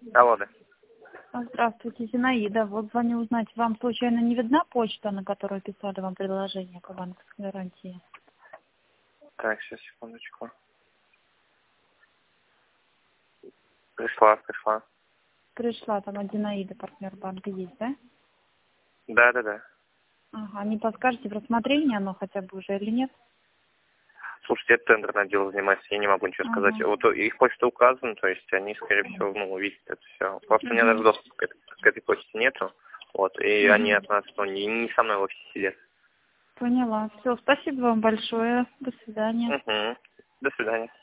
Алло, да. Здравствуйте, Зинаида. Вот звоню узнать, вам случайно не видна почта, на которую писали вам предложение по банковской гарантии? Так, сейчас, секундочку. Пришла. Пришла там от Зинаиды, партнер банка, есть, да? Да. Ага, не подскажете, в рассмотрении оно хотя бы уже или нет? Слушайте, это тендерное дело занимается, я не могу ничего сказать. Ага. Вот их почта указана, то есть они, скорее всего, увидят это все. Просто у меня даже доступа к этой почте нету. Вот, и они от нас, не со мной в офисе сидят. Поняла. Все, спасибо вам большое. До свидания. До свидания.